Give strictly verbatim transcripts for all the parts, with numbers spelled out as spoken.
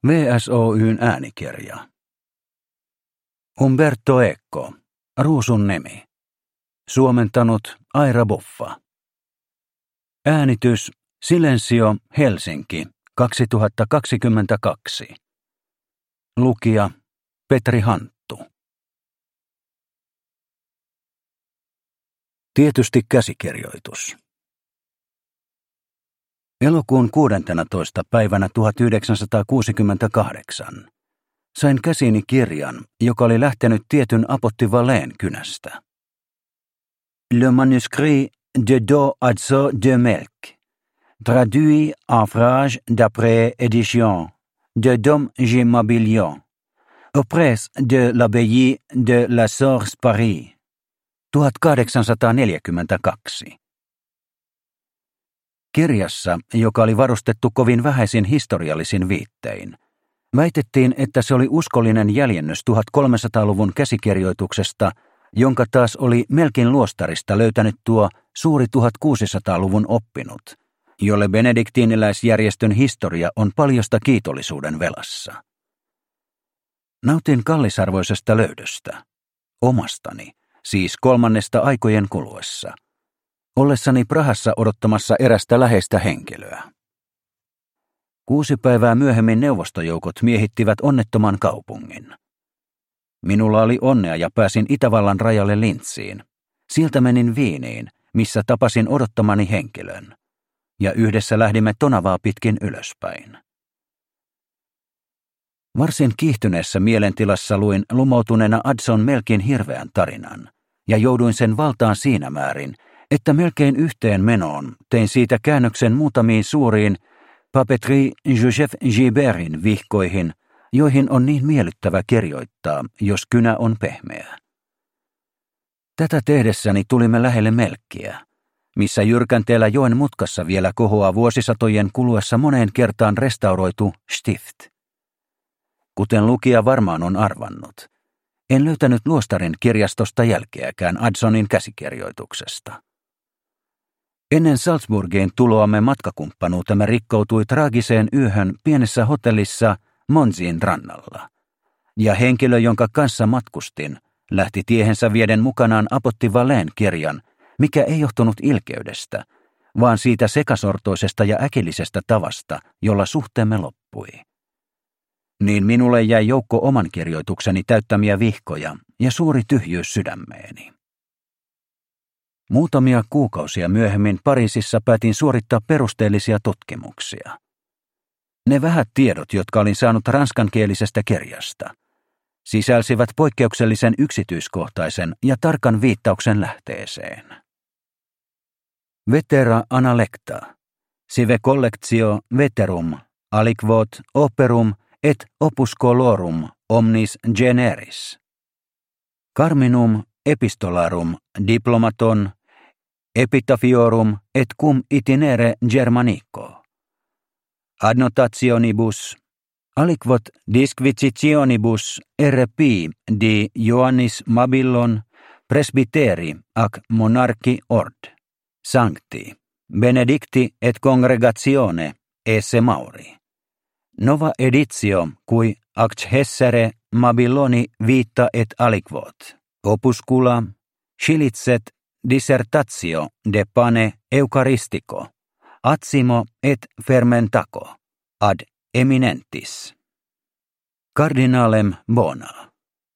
V S O:n äänikirja. Umberto Eco, Ruusun nimi. Suomentanut Aira Buffa. Äänitys Silensio, Helsinki, kaksituhattakaksikymmentäkaksi. Lukija Petri Hanttu. Tietysti käsikirjoitus. Elokuun kuudenteenatoista päivänä tuhatyhdeksänsataakuusikymmentäkahdeksan sain käsiini kirjan, joka oli lähtenyt tietyn Apotti Valleen kynästä. Le manuscrit de Do Adso de Melk, traduit en phrase d'après édition de Dom G. Mabillon, auprès de l'abbaye de la Source Paris, tuhatkahdeksansataaneljäkymmentäkaksi. Kirjassa, joka oli varustettu kovin vähäisin historiallisin viittein, väitettiin, että se oli uskollinen jäljennös tuhatkolmesataaluvun käsikirjoituksesta, jonka taas oli Melkin luostarista löytänyt tuo suuri tuhatkuusisataaluvun oppinut, jolle benediktiiniläisjärjestön historia on paljosta kiitollisuuden velassa. Nautin kallisarvoisesta löydöstä, omastani, siis kolmannesta aikojen kuluessa, ollessani Prahassa odottamassa erästä läheistä henkilöä. Kuusi päivää myöhemmin neuvostojoukot miehittivät onnettoman kaupungin. Minulla oli onnea ja pääsin Itävallan rajalle Lintsiin. Sieltä menin Viiniin, missä tapasin odottamani henkilön, ja yhdessä lähdimme Tonavaa pitkin ylöspäin. Varsin kiihtyneessä mielentilassa luin lumoutuneena Adson Melkin hirveän tarinan, ja jouduin sen valtaan siinä määrin, että melkein yhteen menoon tein siitä käännöksen muutamiin suuriin Papeterie Joseph Gibertin vihkoihin, joihin on niin miellyttävä kirjoittaa, jos kynä on pehmeä. Tätä tehdessäni tulimme lähelle Melkkiä, missä jyrkänteellä joen mutkassa vielä kohoaa vuosisatojen kuluessa moneen kertaan restauroitu Stift. Kuten lukija varmaan on arvannut, en löytänyt luostarin kirjastosta jälkeäkään Adsonin käsikirjoituksesta. Ennen Salzburgiin tuloamme matkakumppanuutemme rikkoutui traagiseen yöhön pienessä hotellissa Monsin rannalla, ja henkilö, jonka kanssa matkustin, lähti tiehensä vieden mukanaan Apotti Valleen kirjan, mikä ei johtunut ilkeydestä, vaan siitä sekasortoisesta ja äkillisestä tavasta, jolla suhteemme loppui. Niin minulle jäi joukko oman kirjoitukseni täyttämiä vihkoja ja suuri tyhjyys sydämeeni. Muutamia kuukausia myöhemmin Pariisissa päätin suorittaa perusteellisia tutkimuksia. Ne vähät tiedot, jotka olin saanut ranskankielisestä kirjasta, sisälsivät poikkeuksellisen yksityiskohtaisen ja tarkan viittauksen lähteeseen. Vetera analecta, sive collectio veterum, aliquot operum et opuscolorum omnis generis. Carminum epistolarum diplomaton epitaphiorum et cum itinere Germanico. Adnotationibus aliquot disquisitionibus rpi di Ioannis Mabillon presbyteri ac monarchi ord sancti benedicti et congregatione esse mauri. Nova editio cui accessere Mabilloni vita et aliquot opuscula scilitset dissertatio de pane eucharistico atsimo et fermentaco ad eminentis cardinalem bona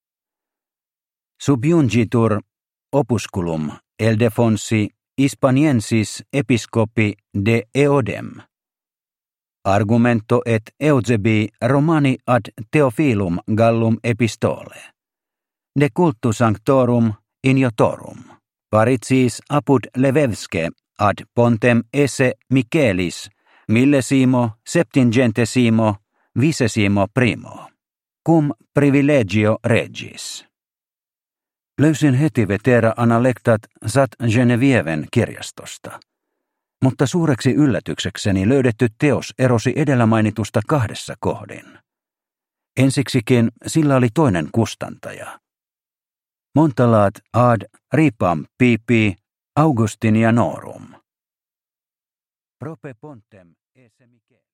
subjungitur opusculum Ildefonsi Hispaniensis episcopi de eodem argumento et Eusebii Romani ad Theophilum Gallum epistole de cultu sanctorum iniotorum paricis apud Levevske ad pontem esse Michaelis millesimo septingentesimo vicesimo primo cum privilegio regis. Löysin heti Vetera analectat Sat Genevieven kirjastosta, mutta suureksi yllätyksekseni löydetty teos erosi edellä mainitusta kahdessa kohdin. Ensiksikin sillä oli toinen kustantaja. Montalat ad ripam pipi Augustinianorum. Prope pontem esse Michaelis.